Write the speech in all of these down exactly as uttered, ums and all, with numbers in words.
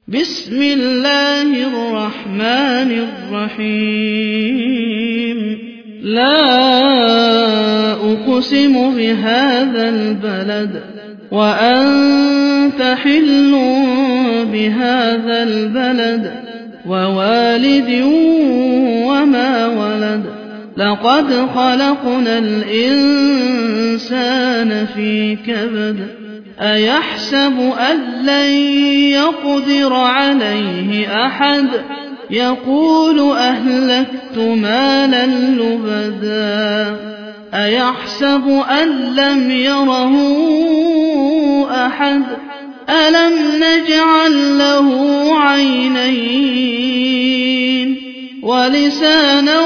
بسم الله الرحمن الرحيم لا أقسم بهذا البلد وأنت حل بهذا البلد ووالد وما ولد لقد خلقنا الإنسان في كبد أيحسب أن لن يقدر عليه أحد يقول أهلكت مالا لبدا أيحسب أن لم يره أحد ألم نجعل له عينين ولسانا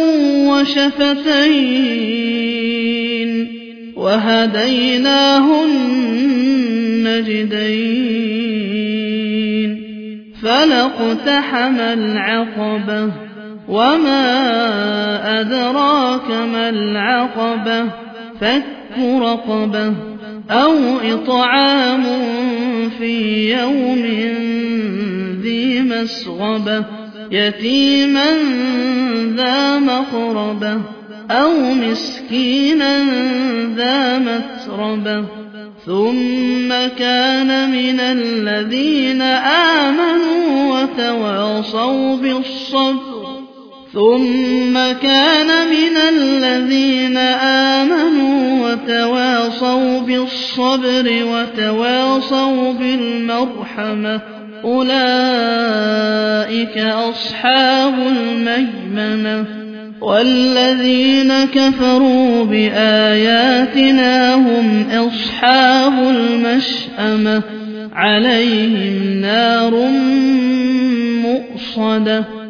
وشفتين وهديناه النجدين فلاقتحم العقبة وما أدراك ما العقبة فك رقبة أو إطعام في يوم ذي مسغبة يتيما ذا مقربة أو مسكينا ذا متربة ثم كان من الذين آمنوا وتواصوا بالصبر ثم كان من الذين آمنوا وتواصوا بالصبر وتواصوا بالمرحمة أولئك أصحاب الميمنة والذين كفروا بآياتنا هم أصحاب المشأمة عليهم نار مؤصدة